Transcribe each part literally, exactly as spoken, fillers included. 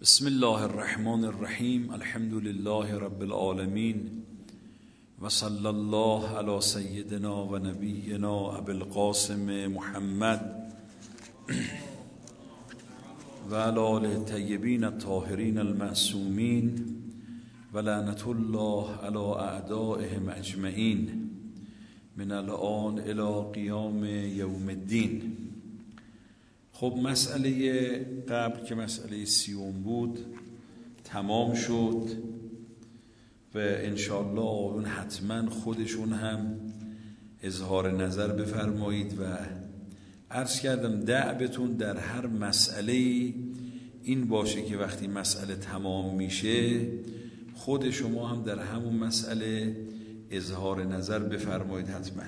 بسم الله الرحمن الرحیم. الحمد لله رب العالمین و صلی الله علی سیدنا و نبینا ابی القاسم محمد و علی آله الطیبین الطاهرین المعصومین و لعنت الله علی اعدائهم اجمعین من الآن الی قیام یوم الدین. خب مسئله قبل که مسئله سیوم بود تمام شد و انشاءالله اون حتما خودشون هم اظهار نظر بفرمایید و عرض کردم دعوتون در هر مسئله این باشه که وقتی مسئله تمام میشه خود شما هم در همون مسئله اظهار نظر بفرمایید حتما.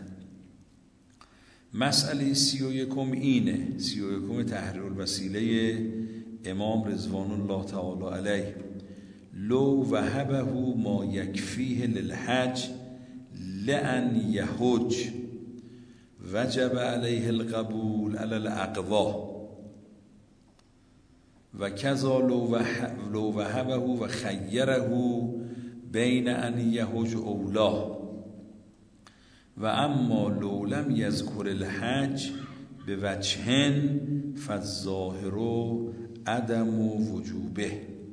مسئله سی و یکم اینه، سی و یکم تحریر الوسیله امام رضوان الله تعالی علیه. لو وهبه ما یکفیه للحج لأن یحج وجب علیه القبول علی الاقوا و کذا لو وهبه و خیره بین ان یحج اولا و اما لو لم یذکر الحج به وجهن فالظاهر عدم وجوبه.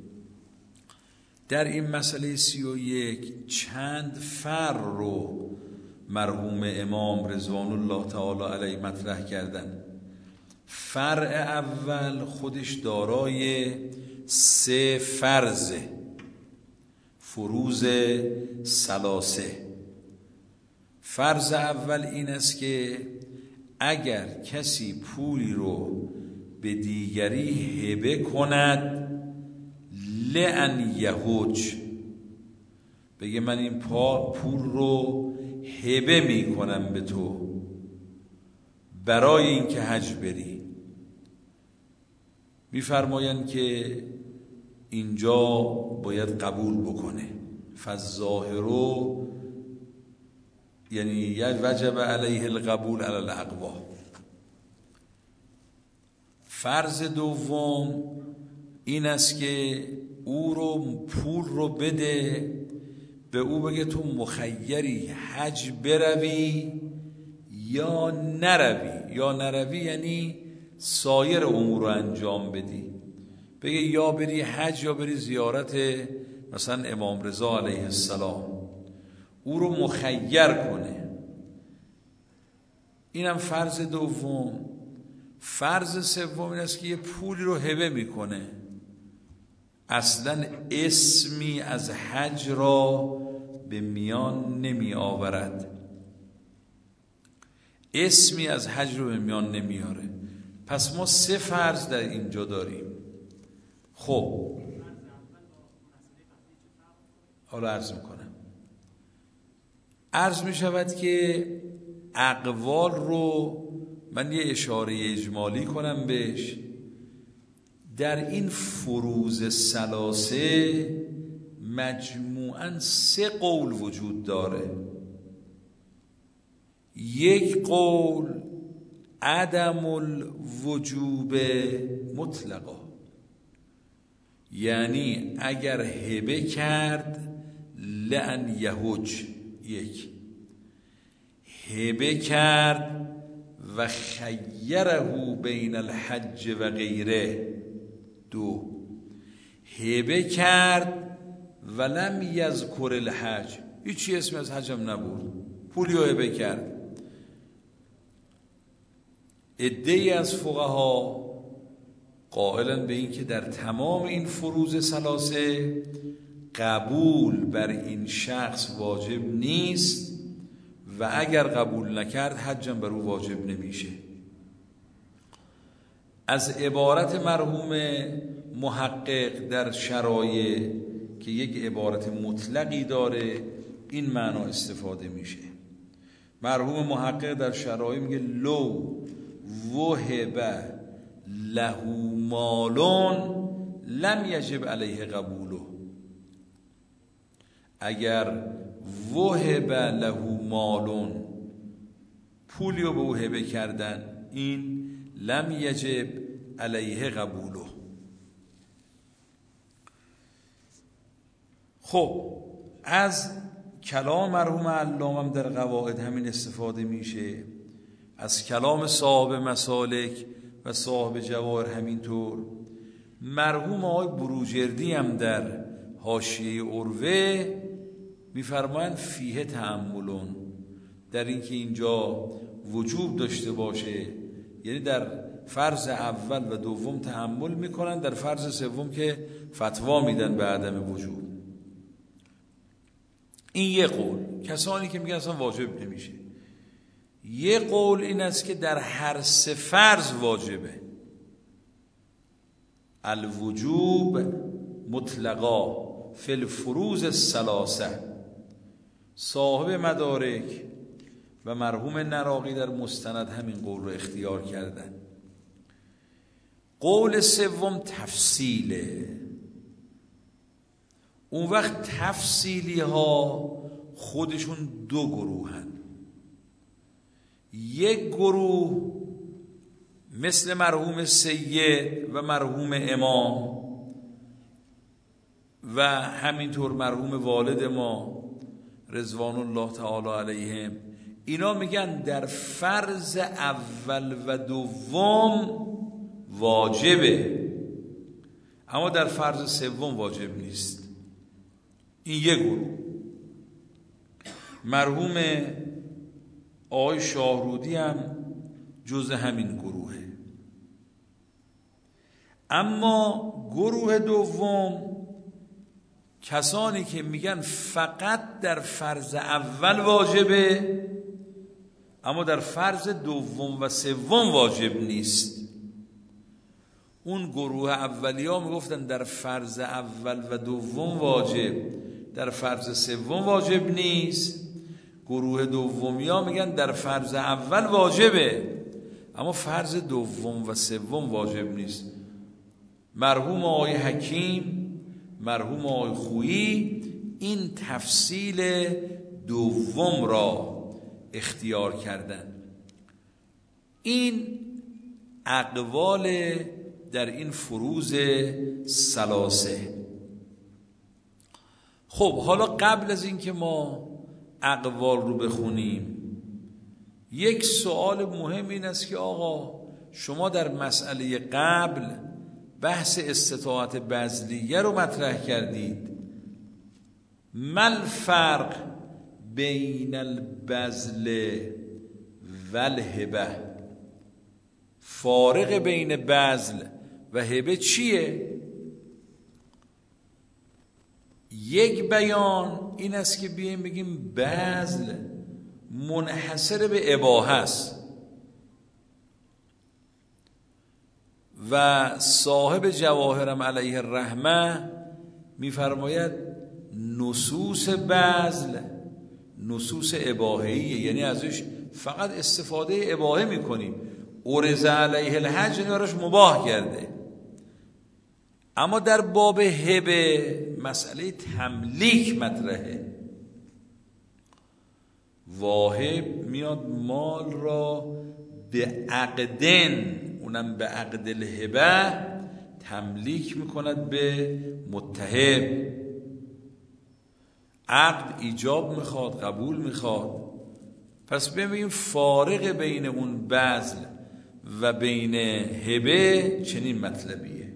در این مسئله سی و یک چند فر رو مرحوم امام رضوان الله تعالی علیه مطرح کردن. فرع اول خودش دارای سه فرضه، فروض ثلاثه. فرض اول این است که اگر کسی پولی رو به دیگری هبه کند لأن یحج، بگه من این پول رو هبه می کنم به تو برای اینکه حج بری، میفرمایند که اینجا باید قبول بکنه. فالظاهر یعنی وجب علیه القبول علی الاقوا. فرض دوم این است که او رو پول رو بده به او، بگه تو مخیری حج بروی یا نروی. یا نروی یعنی سایر امور رو انجام بدی، بگه یا بری حج یا بری زیارت مثلا امام رضا علیه السلام، او رو مخیر کنه. اینم فرض دوم. فرض سوم این است که یه پولی رو هبه میکنه، اصلا اسمی از حج را به میان نمی آورد، اسمی از حج رو به میان نمیاره. پس ما سه فرض در اینجا داریم. خب حالا عرض میکنم. عرض می شود که اقوال رو من یه اشاره اجمالی کنم بهش. در این فروض ثلاثه مجموعاً سه قول وجود داره. یک قول عدم الوجوب مطلقا، یعنی اگر هبه کرد لأن یحج، یک هبه کرد و خیره بین الحج و غیره، دو هبه کرد و لم یذکر الحج، هیچی اسم از حج هم نبود، پولی رو هبه کرد. عده‌ای از فقها قائلن به این که در تمام این فروض ثلاثه قبول بر این شخص واجب نیست و اگر قبول نکرد حجم بر او واجب نمیشه. از عبارت مرحوم محقق در شرایع که یک عبارت مطلقی داره این معنا استفاده میشه. مرحوم محقق در شرایع میگه لو وهب له مالون لم یجب علیه قبوله. اگر وهب له مالون، پولی رو به او هبه کردن، این لم یجب علیه قبوله، خب از کلام مرحوم علامه در قواعد همین استفاده میشه، از کلام صاحب مسالک و صاحب جواهر همینطور. مرحوم آقای بروجردی هم در حاشیه عروه میفرمایند فیه تأملون، در اینکه اینجا وجوب داشته باشه، یعنی در فرض اول و دوم تأمل میکنن، در فرض سوم که فتوا میدن به عدم وجوب. این یه قول، کسانی که میگن اصلا واجب نمیشه. یه قول این است که در هر سه فرض واجبه. الوجوب مطلقا فی الفروض الثلاثه. صاحب مدارک و مرحوم نراقی در مستند همین قول رو اختیار کردن. قول سوم تفصیله. اون وقت تفصیلی ها خودشون دو گروهن. یک گروه مثل مرحوم سید و مرحوم امام و همینطور مرحوم والد ما رضوان الله تعالی علیهم، اینا میگن در فرض اول و دوم واجبه، اما در فرض سوم واجب نیست. این یک گروه. مرحوم آقای شاهرودی هم جز همین گروهه. اما گروه دوم کسانی که میگن فقط در فرض اول واجبه اما در فرض دوم و سوم واجب نیست. اون گروه اولیا میگفتن در فرض اول و دوم واجب، در فرض سوم واجب نیست. گروه دومیا میگن در فرض اول واجبه اما فرض دوم و سوم واجب نیست. مرحوم آقای حکیم، مرحوم آقای خویی این تفصیل دوم را اختیار کردن. این اقوال در این فروض ثلاثه. خب حالا قبل از این که ما اقوال رو بخونیم، یک سوال مهم این است که آقا شما در مسئله قبل بحث استطاعت بذلیه رو مطرح کردید. مل فرق بین البذل و الهبه، فارق بین بذل و هبه چیه؟ یک بیان این است که بیایم بگیم بذل منحصر به اباحه است و صاحب جواهرم علیه الرحمه میفرماید نصوص بذل نصوص اباحه‌ایه، یعنی ازش فقط استفاده اباحه میکنیم. ارز علیه الحج یعنی براش مباح کرده. اما در باب هبه مسئله تملیک مطرحه. واهب میاد مال را به عقدن، اونم به عقد الهبه، تملیک میکند به متهب. عقد ایجاب میخواد، قبول میخواد. پس ببینیم فارق بین اون بذل و بین هبه چنین مطلبیه.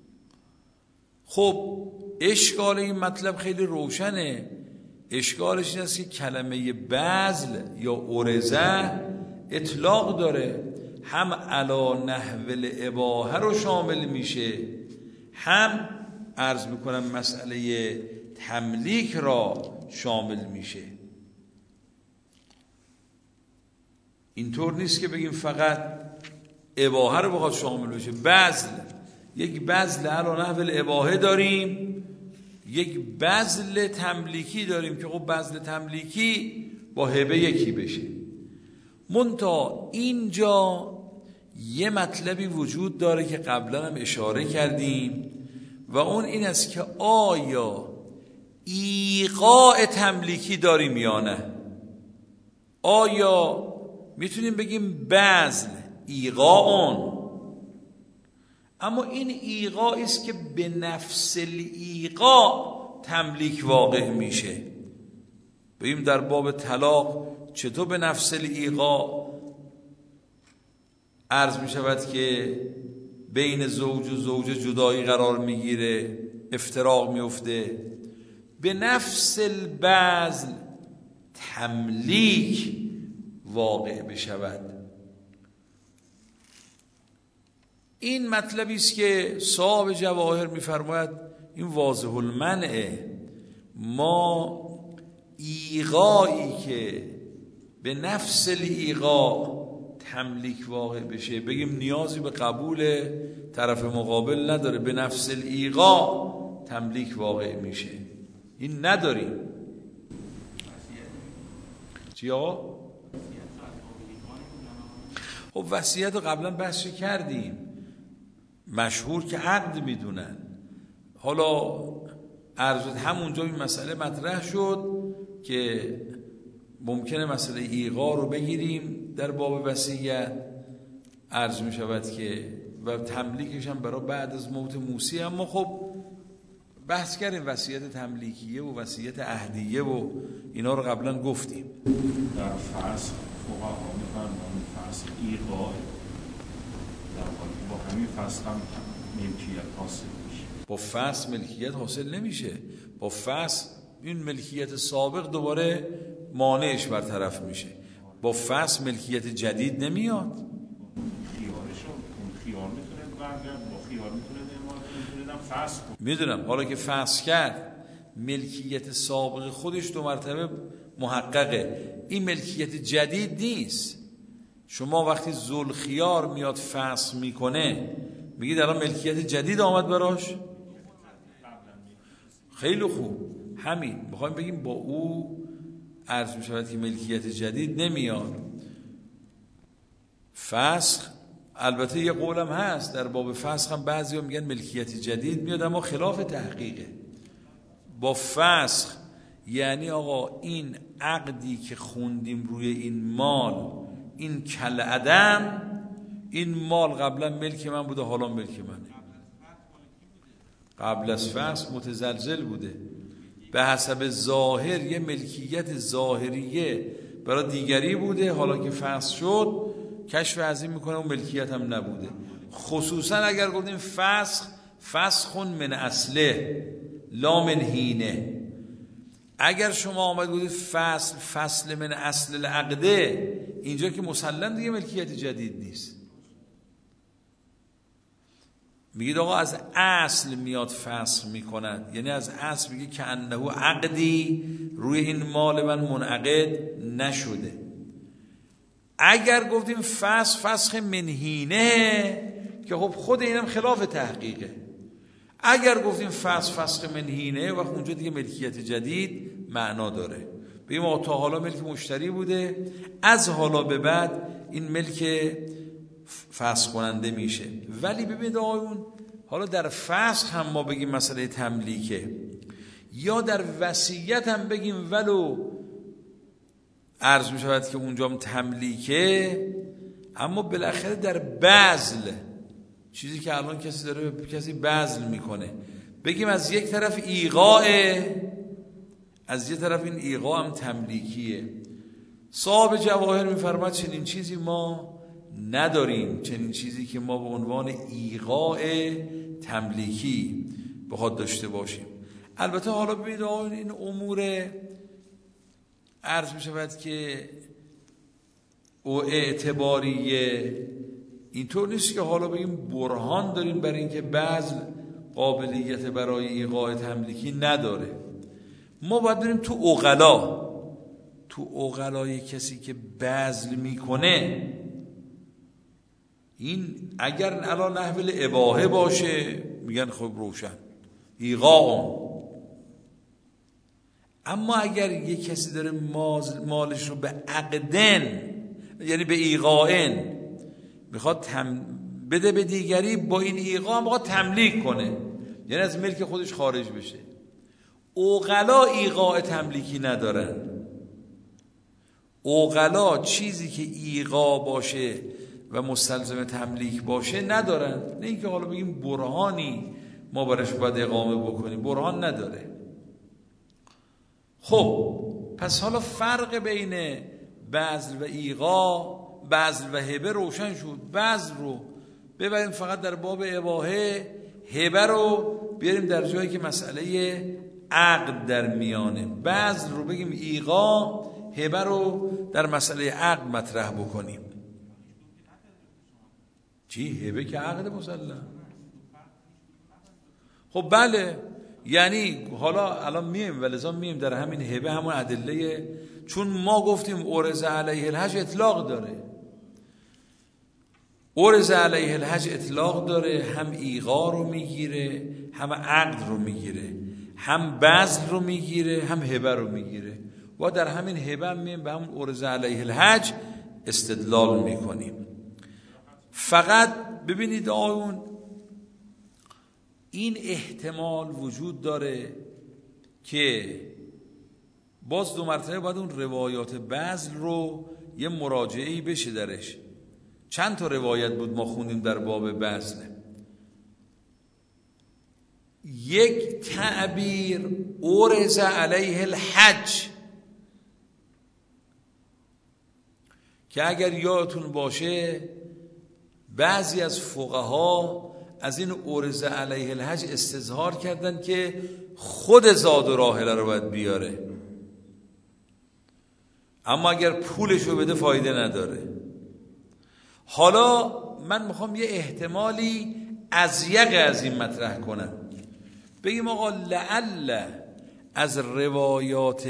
خب اشکال این مطلب خیلی روشنه. اشکالش این است که کلمه بذل یا ارزه اطلاق داره، هم علا نحو الاباحه رو شامل میشه، هم عرض میکنم مسئله تملیک را شامل میشه. اینطور نیست که بگیم فقط اباحه رو بخواد شامل بشه. بذل، یک بذل علا نحو الاباحه داریم، یک بذل تملیکی داریم که خب بذل تملیکی با هبه یکی بشه. منتها اینجا یه مطلبی وجود داره که قبلا هم اشاره کردیم و اون این است که آیا ایقاع تملیکی داریم یا نه؟ آیا میتونیم بگیم بذل ایقاعون، اما این ایقاعی است که به نفس الایقاع تملیک واقع میشه. ببین در باب طلاق چطور به نفس الایقاع عرض میشود که بین زوج و زوجه جدایی قرار میگیره، افتراق میفته. به نفس البذل تملیک واقع بشود. این مطلبی است که صاحب جواهر میفرماید این واضح المنعه. ما ایقاعی که به نفس الایقاع تملیک واقع بشه بگیم نیازی به قبول طرف مقابل نداره، به نفس الایقاع تملیک واقع میشه، این نداریم. چی آقا؟ خب وصیت رو قبلا بحث کردیم، مشهور که عقد میدونن. حالا عرضت همونجا این مسئله مطرح شد که ممکنه مسئله ایقاع رو بگیریم در باب وصیت، عرض می شود که و تملیکش هم برای بعد از موت موسی. اما خب بحث کردیم وصیت تملیکیه و وصیت عهدیه و اینا رو قبلا گفتیم. در فصل فقها می‌فرمایند فصل ایقاع در حالی با همین فصل هم ملکیت حاصل میشه. با فصل ملکیت حاصل نمیشه. با فصل این ملکیت سابق دوباره مانعش برطرف میشه. با فصل ملکیت جدید نمیاد. خیارشو اون خیار میتونه برگرد، با خیار میتونه اعمال کنه، فصل کنه. میدونم حالا که فصل کرد ملکیت سابق خودش دو مرتبه محققه، این ملکیت جدید نیست. شما وقتی ذوالخیار میاد فصل میکنه میگید الان ملکیت جدید آمد براش. خیلی خوب، همین میخوایم بگیم با او عرض میشود که ملکیت جدید نمیاد. فسخ البته یه قولم هست در باب فسخ هم بعضی ها میگن ملکیت جدید میاد، اما خلاف تحقیقه. با فسخ یعنی آقا این عقدی که خوندیم روی این مال، این کل عدم، این مال قبلا ملک من بوده حالا ملک منه. قبل از فسخ متزلزل بوده، به حسب ظاهر یه ملکیت ظاهریه برای دیگری بوده، حالا که فسخ شد کشف عظیم میکنه اون ملکیت هم نبوده. خصوصا اگر گفتیم فسخ فسخ من اصله لا من هینه. اگر شما آمد گفتید فصل فصل من اصل العقده، اینجا که مسلم دیگه ملکیت جدید نیست. میگید آقا از اصل میاد فصل میکند، یعنی از اصل میگه که انه عقدی روی این مال من منعقد نشده. اگر گفتیم فسخ فسخ منهینه که خب خود اینم خلاف تحقیقه. اگر گفتیم فسخ فسخ منهینه وقت اونجا دیگه ملکیت جدید معنا داره. بگیم آقا تا حالا ملک مشتری بوده، از حالا به بعد این ملک فسخ کننده میشه. ولی ببینید آقایون، حالا در فسخ هم ما بگیم مسئله تملیکه، یا در وصیت هم بگیم ولو عرض می شود که اونجا هم تملیکه، اما بالاخره در بذل، چیزی که الان کسی داره به کسی بذل میکنه، بگیم از یک طرف ایقاعه، از یک طرف این ایقاع هم تملیکیه. صاحب جواهر میفرماد چنین چیزی ما نداریم، چنین چیزی که ما به عنوان ایقاع تملیکی بخواد داشته باشیم. البته حالا ببینید این امور عرض می شود که او اعتباریه، اینطور نیست که حالا بگیم برهان داریم برای اینکه بذل قابلیت برای ایقاع تملیکی نداره. ما باید بریم تو عقلا، تو عقلای کسی که بذل میکنه، این اگر علی نحو الاباحه باشه میگن خب روشن ایقاع. اما اگر یک کسی داره مالش رو به عقدن، یعنی به ایقاعن میخواد تم بده به دیگری، با این ایقاع میخواد تملیک کنه، یعنی از ملک خودش خارج بشه. عقلا ایقاع تملیکی ندارن. عقلا چیزی که ایقاع باشه و مستلزم تملیک باشه ندارن. نه اینکه حالا بگیم برهانی ما برش باید اقامه بکنیم، برهان نداره. خب پس حالا فرق بین بذل و ایقا، بذل و هبه روشن شد. بذل رو ببریم فقط در باب اباحه، هبه رو بیاریم در جایی که مسئله عقد در میانه. بذل رو بگیم ایقا، هبه رو در مسئله عقد مطرح بکنیم. چی؟ هبه که عقد مسلم. خب بله، یعنی حالا الان میم ولذا میم در همین هبه همون ادله، چون ما گفتیم اورز علیه الحج اطلاق داره، اورز علیه الحج اطلاق داره، هم ایقا رو میگیره، هم عقد رو میگیره، هم بذل رو میگیره، هم هبه رو میگیره. و در همین هبه هم میم به همون اورز علیه الحج استدلال میکنیم. فقط ببینید آیون این احتمال وجود داره که باز دو مرتبه باید اون روایات بذل رو یه مراجعه‌ای بشه درش. چند تا روایت بود ما خوندیم در باب بذل. یک تعبیر اورز علیه الحج که اگر یادتون باشه بعضی از فقها از این اورز علیه الحج استظهار کردن که خود زاد و راحله رو باید بیاره، اما اگر پولشو بده فایده نداره. حالا من میخوام یه احتمالی ازیق از این مطرح کنم، بگیم آقا لعل از روایات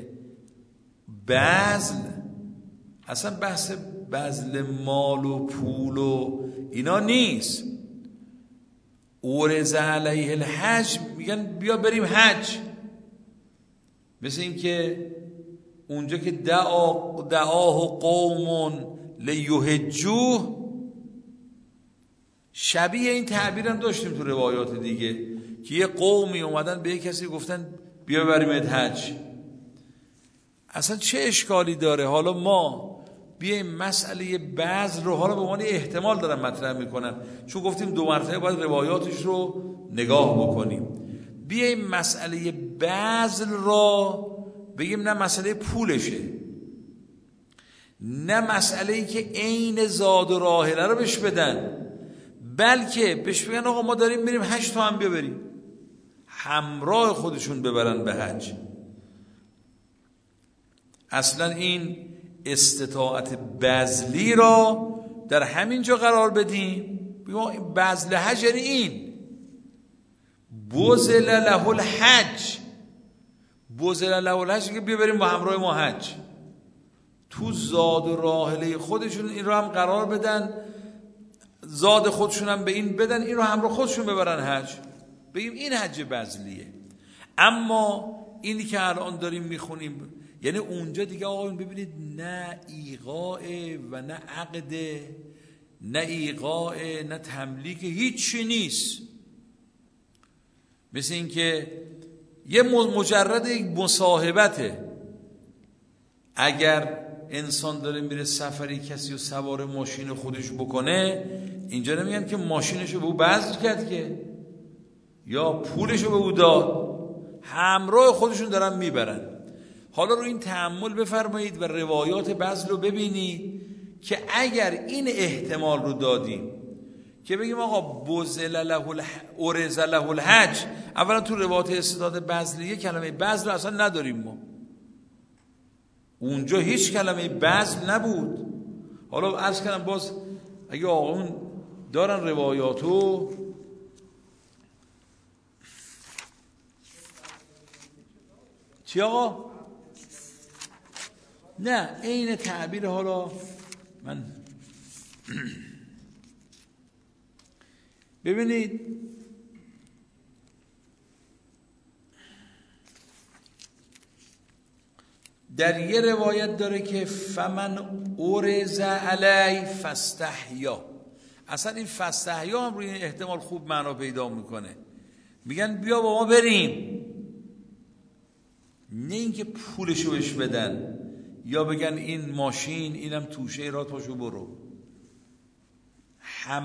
بذل اصلا بحث بذل مال و پول و اینا نیست. اورز علیه الحج میگن بیا بریم حج، مثل این که اونجا که دعا دعاه قوم لیحجوه، شبیه این تعبیر هم داشتیم تو روایات دیگه که یه قومی اومدن به یه کسی گفتن بیا بریمت حج. اصلا چه اشکالی داره؟ حالا ما بیایم مسئله بذل رو حالا به عنوان احتمال دارم مطرح میکنم، چون گفتیم دو مرتبه باید روایاتش رو نگاه بکنیم. بیایم مسئله بذل را بگیم نه مسئله پولشه، نه مسئله ای که عین زاد و راحله رو بهش بدن، بلکه بهش بگن آقا ما داریم میریم حج، تو هم بیا بریم، همراه خودشون ببرن به حج. اصلا این استطاعت بذلی را در همین جا قرار بدیم، بگیم بذل حج یعنی این بذل له الحج، بذل له الحج که بیا بریم با همراه ما حج. تو زاد و راحله خودشون این رو هم قرار بدن، زاد خودشون هم به این بدن، این رو همراه خودشون ببرن حج، بگیم این حج بذلیه. اما اینی که الان داریم میخونیم یعنی اونجا دیگه آقایون ببینید نه ایقاء و نه عقد، نه ایقاء نه تملیک، هیچی نیست. مثل این که یه مجرد یک مصاحبته. اگر انسان داره میره سفری کسی رو سوار ماشین خودش بکنه، اینجا نمیگن که ماشینشو به او بذل کرد که یا پولشو به او داد، همراه خودشون دارن میبرن. حالا رو این تأمل بفرمایید و روایات بذل رو ببینید که اگر این احتمال رو دادیم که بگیم آقا بذل له الح... اورز له الحج، اولا تو روایات استعداد بذلیه کلمه بذل اصلا نداریم ما، اونجا هیچ کلمه بذل نبود. حالا عرض کردم باز اگه آقایون دارن روایاتو چی آقا؟ نه این تعبیر حالا من ببینید در یه روایت داره که فمن اورز علی فاستحیا، اصلا این فاستحیا هم روی این احتمال خوب معنا پیدا میکنه، میگن بیا با ما بریم، نه اینکه پولشو بهش بدن یا بگن این ماشین اینم توشه را پاشو برو،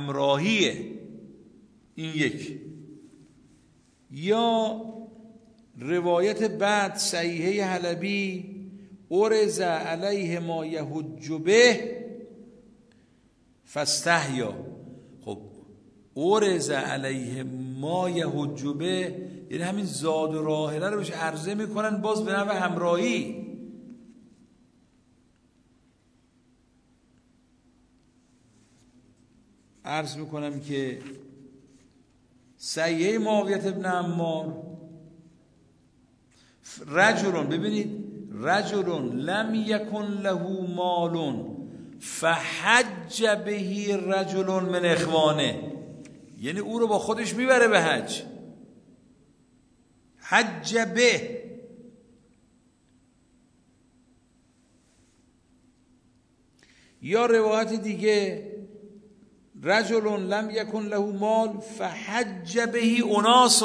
همراهیه این یک. یا روایت بعد صحیحه حلبی ارز علیه ما یحج به فاستحیا. خب ارز علیه ما یحج به یعنی همین زاد و راحله رو بهش عرضه میکنن، باز به نوع همراهی. عرض میکنم که صحیحه معاویه بن عمار رجلون، ببینید رجلون لم یکن له مال فحج به رجل من اخوانه، یعنی او رو با خودش میبره به حج. حج به، یا روایت دیگه رجل لم یکن له مال فحج به اناس،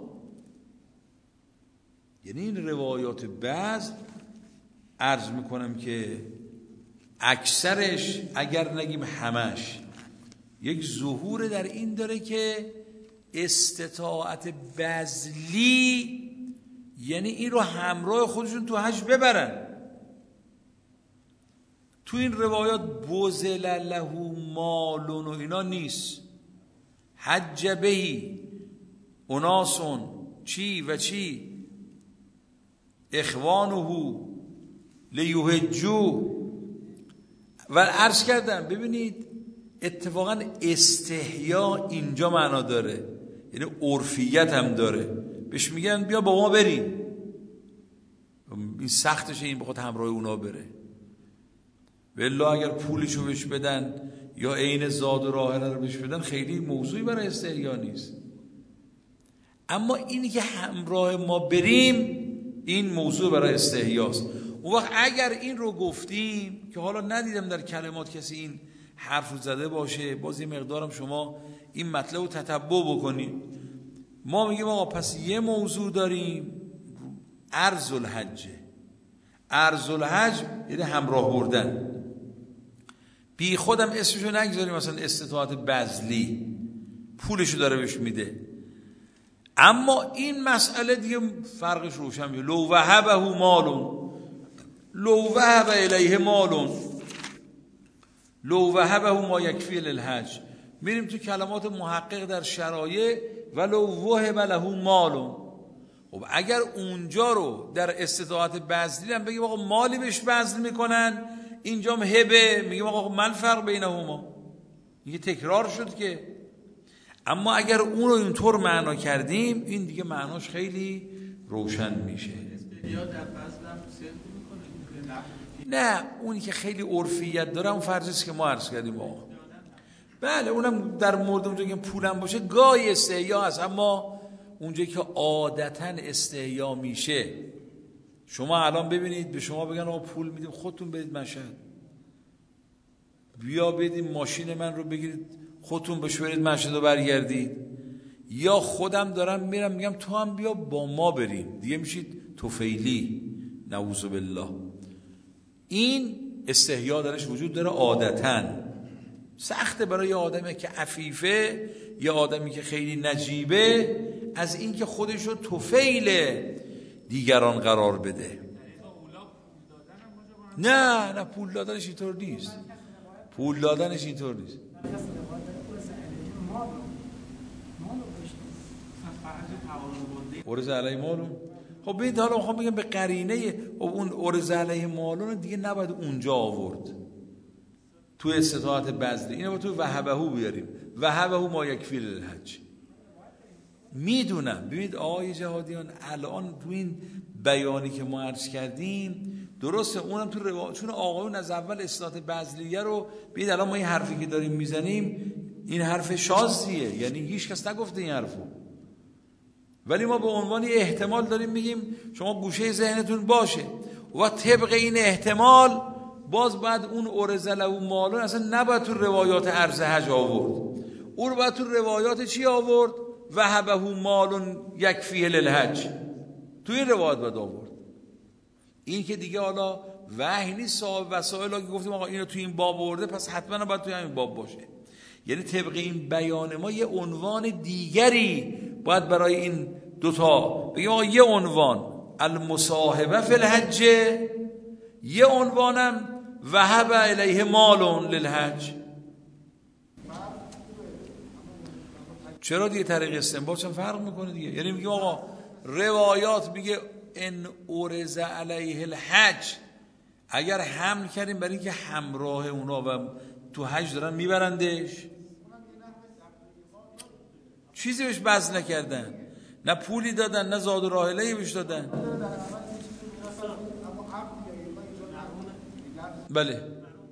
یعنی این روایات بعض عرض میکنم که اکثرش اگر نگیم همش یک ظهور در این داره که استطاعت بذلی، یعنی این رو همراه خودشون تو حج ببرن. تو این روایات بوزل له مالون و اینا نیست. حج بهی اناسون چی و چی اخوانه لیحجوا. و عرض کردم ببینید اتفاقا استحیا اینجا معنا داره، یعنی عرفیت هم داره. بهش میگن بیا با ما بریم، این سختشه این بخواد همراه اونا بره. والله اگر پولشو بهش بدن یا عین زاد و راحله رو بهش بدن خیلی موضوعی برای استحیا نیست. اما اینی که همراه ما بریم این موضوع برای استحیاست. اون وقت اگر این رو گفتیم که حالا ندیدم در کلمات کسی این حرف رو زده باشه، باز یه مقدارم شما این مطلب رو تتبع بکنید. ما میگیم آقا پس یه موضوع داریم ارز الحج. ارز الحج یعنی همراه بردن، بی خودم اسمشو نگذاریم مثلا استطاعت بذلی، پولشو داره بهش میده. اما این مسئله دیگه فرقش روشن میشه. لو وهبه مالون، لو وهب الیه مالون، لو وهبه ما یکفی للحج. میریم تو کلمات محقق در شرایع ولو وهب له مالون. خب اگر اونجا رو در استطاعت بذلی هم بگیم آقا مالی بهش بذل میکنن، اینجا هم هبه، میگیم آقا من فرق بینهما، دیگه تکرار شد که. اما اگر اون رو اینطور معنا کردیم این دیگه معناش خیلی روشن میشه. نه اونی که خیلی عرفیت داره اون فرضیست که ما عرض کردیم آقا. بله اونم در مورد اونجا که پولم باشه گاهی استحیا هست، اما اونجا که عادتاً استحیا میشه، شما الان ببینید به شما بگن آقا پول میدیم خودتون برید مشهد، بیا بدید ماشین من رو بگیرید خودتون بشورید مشهد و برگردید، یا خودم دارم میرم میگم تو هم بیا با ما بریم، دیگه میشید طفیلی نعوذ بالله. این استحیا درش وجود داره عادتاً. سخته برای آدمی که عفیفه یا آدمی که خیلی نجیبه از این که خودش رو طفیل دیگران قرار بده. نه نه پول دادنش اینطور نیست، پول دادنش اینطور نیست. ارز علیه مالون. خب ببینید حالا میخوام بگم به قرینه اون ارز علیه مالون دیگه نباید اونجا آورد تو استطاعت بذلی، اینو با تو وهبهو بیاریم، وهبهو ما یکفی للحج. میدونم ببینید آقای جهادیان الان تو این بیانی که ما عرض کردیم درسته، اونم تو روا... چون آقایون از اول استطاعت بذلیه رو ببینید الان ما این حرفی که داریم میزنیم این حرف شاذیه، یعنی هیچ کس نگفته این حرفو، ولی ما به عنوان احتمال داریم میگیم شما گوشه ذهنتون باشه و طبق این احتمال باز بعد اون ارزله و مالون اصلا نباید تو روایات عرض حج آورد، او رو باید تو روایات چی آورد؟ وهبه مالون یکفیه للحج، تو این روایات باید آورد. این که دیگه حالا وحی نیست، صاحب وسائل که گفتیم آقا اینو تو این باب آورده پس حتما باید تو همین باب باشه، یعنی طبق این بیان ما یه عنوان دیگری باید برای این دوتا بگیم آقا یه عنوان المصاحبه فی الحج، یه عنوانم وهب الیه مال للحج. چرا دیگه طریق استنباط چون فرق میکنه دیگه؟ یعنی میگیم آقا روایات میگه ان اورز علیه الحج، اگر حمل کردیم برای اینکه همراه اونا و تو حج دارن میبرندش، چیزی بهش بذل نکردن، نه پولی دادن نه زاد و راحله‌ای بهش دادن. بله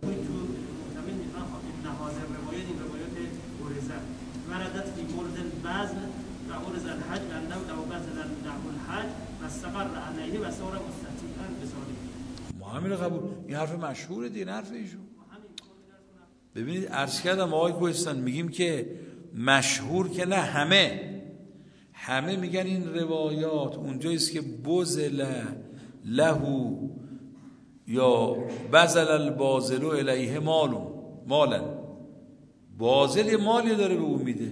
وردت في مورد البذل وأورز الحج لأنه لو بذل له الحج واستقر عليه وصار مستطيعا بذلك. ما همین قبول، این حرف مشهوره دیگه، حرف ایشون. ببینید عرض کردم آقای کوهستان میگیم که مشهور که نه، همه همه میگن این روایات اونجاییست که بذل له یا بذل الباذل الیه مال مالا، باذل یه مالی داره به اون میده،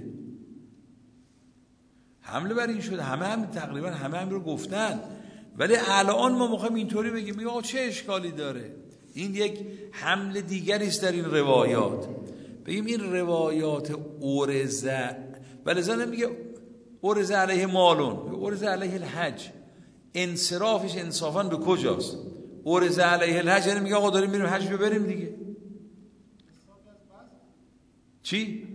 حمله بر این شده. همه هم تقریبا همه هم رو گفتن، ولی الان ما میخوایم اینطوری بگیم میگه آقا چه اشکالی داره؟ این یک حمله دیگری است در این روایات. بگیم این روایات اورزه، ولی زن نمیگه اورزه علیه مالون، اورزه علیه الحج. انصرافش انصافا به کجاست؟ اورزه علیه الحج یعنی میگه آقا داریم میریم حج ببریم دیگه. چی؟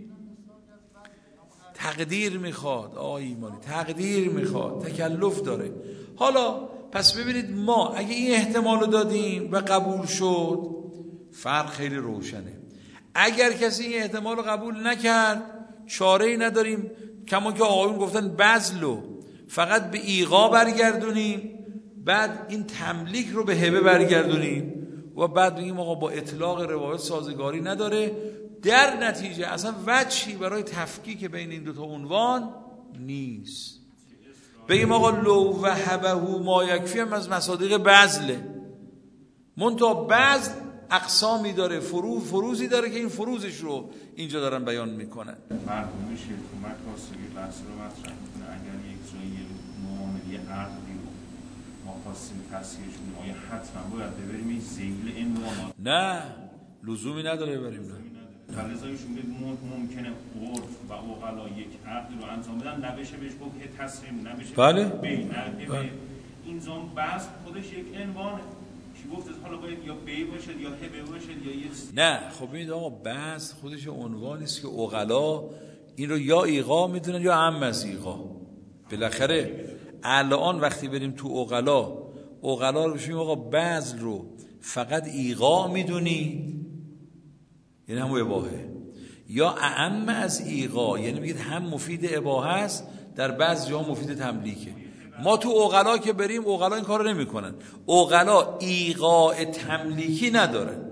تقدیر میخواد آقای ایمانی، تقدیر میخواد، تکلف داره. حالا پس ببینید ما اگه این احتمالو دادیم و قبول شد، فرق خیلی روشنه. اگر کسی این احتمالو قبول نکرد، چاره‌ای نداریم کما که آقایون گفتن بذلو فقط به ایقا برگردونیم، بعد این تملیک رو به هبه برگردونیم و بعد بگیم آقا با اطلاق روایت سازگاری نداره. در نتیجه اصلا وجهی برای تفکیک بین این دوتا عنوان نیست. بگیم آقا لو وهبه ما یکفی هم از مصادیق بذله، منتها بذل اقسامی داره، فروز فروزی داره که این فروزش رو اینجا دارن بیان میکنن. مرحوم شیخ اومد واسه بحث رو مطرح میکنه اگر یک جایی معامله عقدی رو ما خواستیم تصحیحش کنیم آیا حتما باید ببریم این ذیل عنوانات؟ نه لزومی نداره ببریم. نه فلزایشون میگه ممکنه عرف و عقلا یک عقد رو انجام بدن نبشه بهش گفت که تصمیم نبشه. بله بی بله. این زمان بحث خودش یک عنوانه کی گفت حالا باید یا بی باشه یا هبه باشه یا یه نه. خب ببینید آقا بحث خودش عنوانی است که عقلا این رو یا ایقا میدونن یا عم از ایقا. بالاخره الان وقتی بریم تو عقلا، عقلا رو بشیم آقا بذل رو فقط ایقا میدونید یعنی هم اباحه، یا اعم از ایقا یعنی میگید هم مفید اباحه است در بعض جا مفید تملیکه. ما تو عقلا که بریم عقلا این کارو نمیکنن، عقلا ایقاء تملیکی ندارن.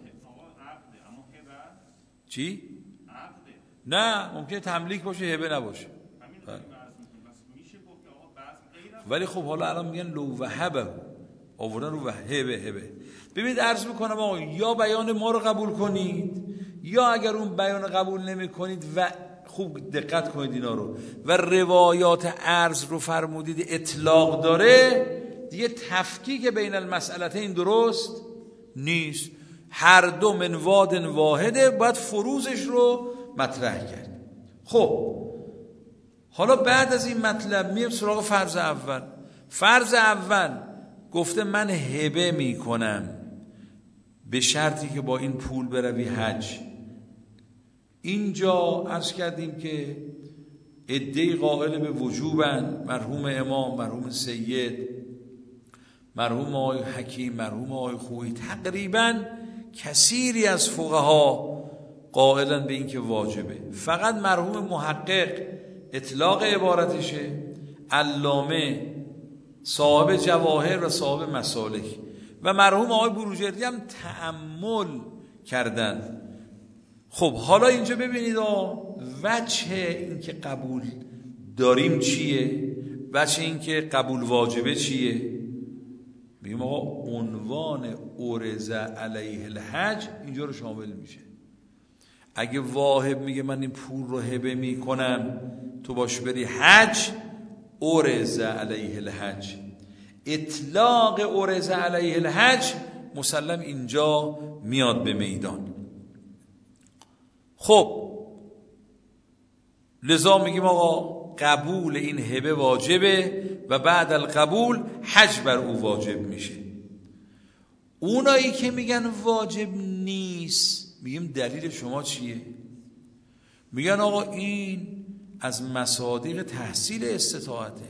چی؟ نه ممکنه تملیک باشه هبه نباشه. ولی خب حالا الان میگن لو وهبه آوردن رو هبه هبه. ببینید عرض میکنم آقا یا بیان ما رو قبول کنید، یا اگر اون بیان قبول نمی کنید و خوب دقت کنید اینا رو و روایات عرض رو فرمودید اطلاق داره، دیگه تفکیک بین المسئلتین درست نیست. هر دو من واد واحده، باید فروزش رو مطرح کرد. خب حالا بعد از این مطلب میریم سراغ فرض اول. فرض اول گفته من هبه میکنم به شرطی که با این پول بروی حج. اینجا عرض کردیم که عده‌ای قائل به وجوبن، مرحوم امام، مرحوم سید، مرحوم آقای حکیم، مرحوم آقای خویی، تقریبا کثیری از فقها قائلن به این که واجبه. فقط مرحوم محقق اطلاق عبارتشه، علامه، صاحب جواهر و صاحب مسالک و مرحوم آقای بروجردی هم تأمل کردن. خب حالا اینجا ببینید وجه این که قبول داریم چیه، وجه این که قبول واجبه چیه. بگیم آقا عنوان اورزه علیه الحج اینجا رو شامل میشه. اگه واهب میگه من این پول رو هبه میکنم تو باش بری حج، ارز علیه الحج، اطلاق ارز علیه الحج مسلم اینجا میاد به میدان. خب لذا میگیم آقا قبول این هبه واجبه و بعد القبول حج بر او واجب میشه. اونایی که میگن واجب نیست میگیم دلیل شما چیه؟ میگن آقا این از مصادیق تحصیل استطاعته.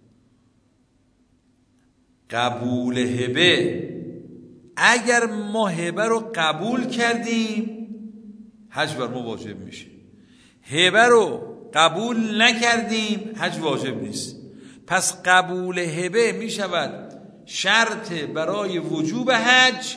قبول هبه، اگر ما هبه رو قبول کردیم حج بر ما واجب میشه، هبه رو قبول نکردیم حج واجب نیست. پس قبول هبه میشود شرط برای وجوب حج.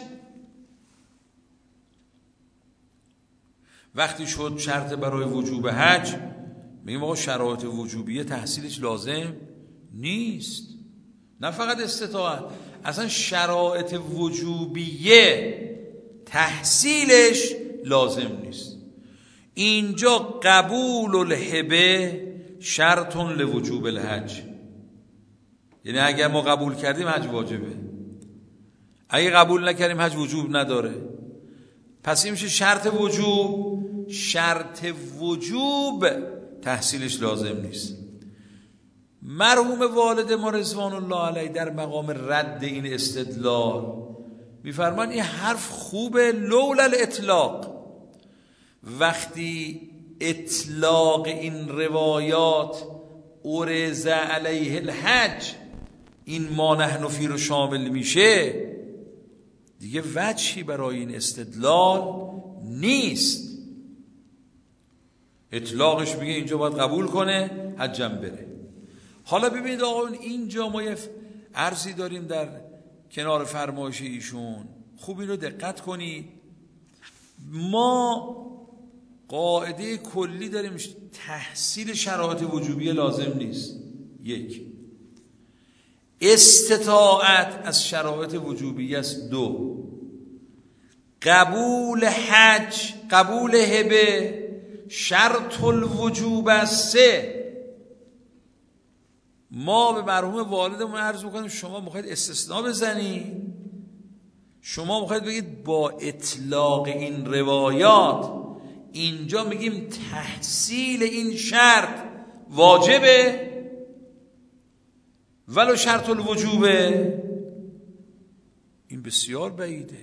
وقتی شد شرط برای وجوب حج میگیم آقا شرایط وجوبیه تحصیلش لازم نیست. نه فقط استطاعت، اصلا شرایط وجوبیه تحصیلش لازم نیست. اینجا قبول الهبه شرط لوجوب الحج، یعنی اگر ما قبول کردیم حج واجبه، اگه قبول نکردیم حج وجوب نداره. پس این میشه شرط وجوب. شرط وجوب تحصیلش لازم نیست. مرحوم والد ما رضوان الله علیه در مقام رد این استدلال میفرمان این حرف خوبه لولا الاطلاق. وقتی اطلاق این روایات ارز علیه الحج این ما نحن فی رو شامل میشه، دیگه وجهی برای این استدلال نیست. اطلاقش میگه اینجا باید قبول کنه حجم بره. حالا ببینید آقا اینجا ما یه عرضی داریم در کنار فرمایش ایشون، خوب این رو دقت کنید. ما قاعده کلی داریم تحصیل شرایط وجوبی لازم نیست. یک، استطاعت از شرایط وجوبی است. دو، قبول حج قبول هبه شرط الوجوب است. سه، ما به مرحوم والدمون عرض میکنیم شما میخواید استثناء بزنید، شما میخواید بگید با اطلاق این روایات اینجا میگیم تحصیل این شرط واجبه ولو شرط الوجوبه. این بسیار بعیده.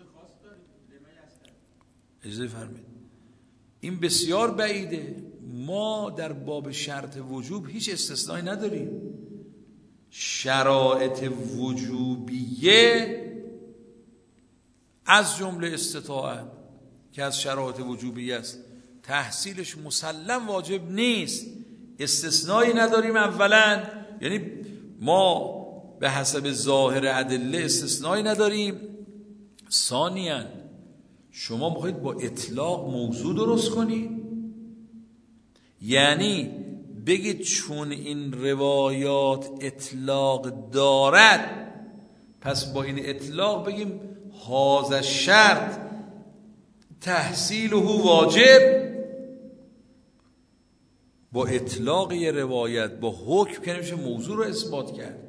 اجازه فرمایید، این بسیار بعیده. ما در باب شرط وجوب هیچ استثنایی نداریم. شرایط وجوبیه از جمله استطاعت که از شرایط وجوبیه است تحصیلش مسلم واجب نیست. استثنایی نداریم اولا، یعنی ما به حسب ظاهر ادله استثنایی نداریم. ثانیاً شما میخواید با اطلاق موضوع درست کنید، یعنی بگید چون این روایات اطلاق دارد پس با این اطلاق بگیم هذا شرط تحصیله واجب. با اطلاق یه روایت با حکم که نمیشه موضوع رو اثبات کرد.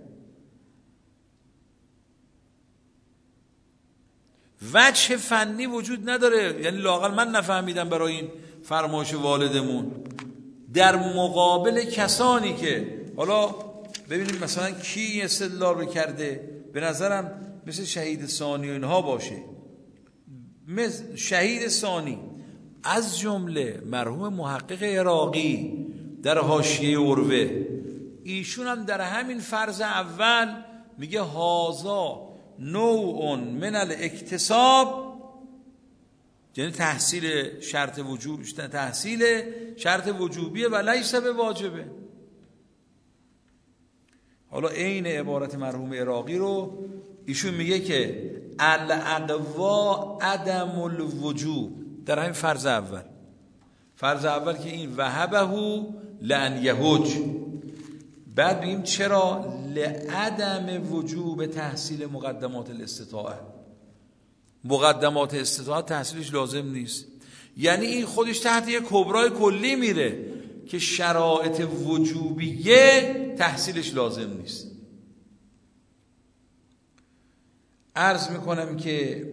وجه فنی وجود نداره، یعنی لااقل من نفهمیدم برای این فرمایش والدمون در مقابل کسانی که حالا ببینیم مثلا کی استدلال رو کرده. به نظرم مثل شهید ثانی و اینها باشه. مثل شهید ثانی از جمله مرحوم محقق عراقی در حاشیه عروه، ایشون هم در همین فرض اول میگه هازا نوع من الاکتساب، یعنی تحصیل شرط وجوب تحصیل شرط وجوبیه و لیس به واجبه. حالا عین عبارت مرحوم عراقی رو ایشون میگه که الاقوا عدم الوجوب در همین فرض اول. فرض اول که این وهبه لان یهج، بعد بگیم چرا لعدم وجوب تحصیل مقدمات الاستطاعه. مقدمات استطاعت تحصیلش لازم نیست، یعنی این خودش تحت یک کبرای کلی میره که شرایط وجوبیه تحصیلش لازم نیست. عرض میکنم که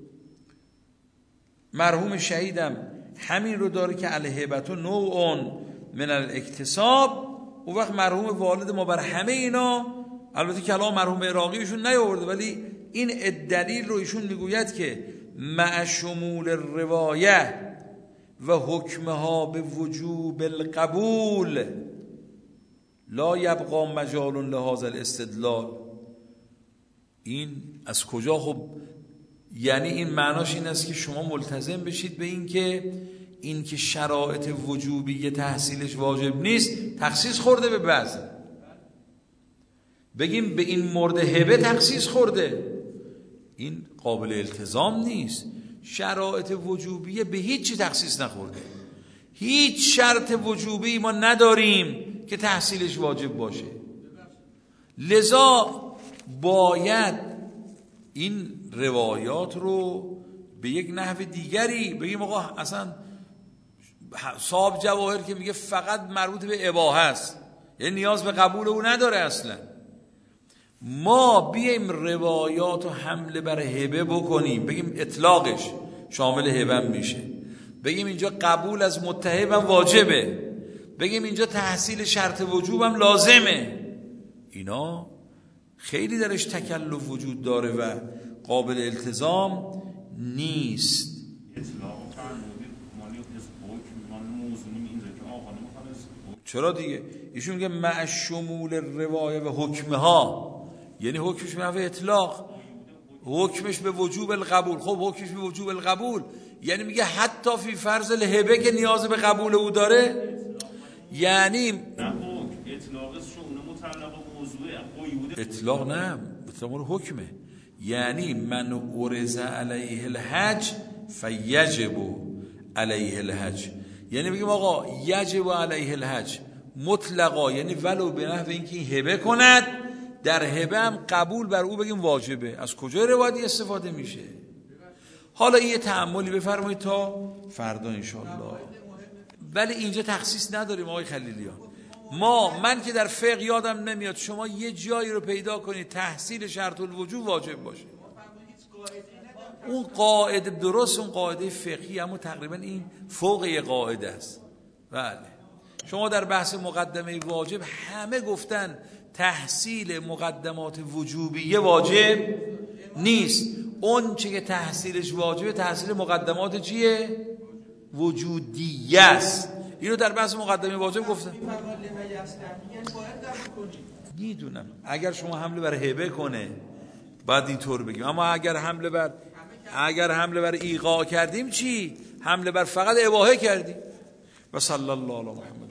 مرحوم شهیدم همین رو داره که الهبت و نوع من الاکتساب. اون وقت مرحوم والد ما بر همه اینا، البته کلام مرحوم عراقی ایشون نیاورده، ولی این دلیل رو ایشون میگوید که مع شمول الروایه و حکمها به وجوب القبول لا یبقى مجال لهذا الاستدلال. این از کجا؟ خب یعنی این معناش این است که شما ملتزم بشید به این که این که شرایط وجوبی تحصیلش واجب نیست تخصیص خورده به بعض، بگیم به این مورد هبه تخصیص خورده، این قابل التزام نیست. شرایط وجوبی به هیچ چی تخصیص نخورده، هیچ شرط وجوبی ما نداریم که تحصیلش واجب باشه. لذا باید این روایات رو به یک نحو دیگری بگیم آقا اصلا صاحب جواهر که میگه فقط مربوط به اباحه است، یعنی نیاز به قبول او نداره اصلا. ما بیایم روایات رو حمله بر هبه بکنیم، بگیم اطلاقش شامل هبه میشه، بگیم اینجا قبول از متهم واجبه، بگیم اینجا تحصیل شرط وجوبم لازمه، اینا خیلی درش تکلف وجود داره و قابل التزام نیست. چرا دیگه؟ ایشون میگه مع شمول روایه و حکمها، یعنی حکمش به نحو اطلاق، حکمش به وجوب القبول. خب حکمش به وجوب القبول یعنی میگه حتی فی فرض الهبه که نیاز به قبول او داره، یعنی نه اطلاقش شونه مطلق موضوع قیود اطلاق نه، اطلاق حکمه، یعنی من ارز علیه الحج فیجب علیه الحج، یعنی بگیم آقا یجب علیه الحج مطلقا، یعنی ولو به نحو اینکه هبه کند، در هبه هم قبول بر او بگیم واجبه. از کجا روایتی استفاده میشه؟ حالا این یه تأملی بفرمایید تا فردا انشاءالله. ولی اینجا تخصیص نداریم آقای خلیلیان. ما من که در فقه یادم نمیاد شما یه جایی رو پیدا کنید تحصیل شرط الوجوب واجب باشه. اون قاعده درست، اون قاعده فقهی، اما تقریبا این فوق یه قاعده است. بله شما در بحث مقدمه واجب همه گفتن تحصیل مقدمات وجوبیه واجب نیست، اون چه که تحصیلش واجبه تحصیل مقدمات چیه؟ وجودیه است. اینو در بحث مقدمه واجب گفتن. میدونم اگر شما حمله بر هبه کنه بعد اینطور بگیم، اما اگر حمله بر اگر حمله بر ایقاع کردیم چی؟ حمله بر فقط اباحه کردیم. و صلی الله علی محمد.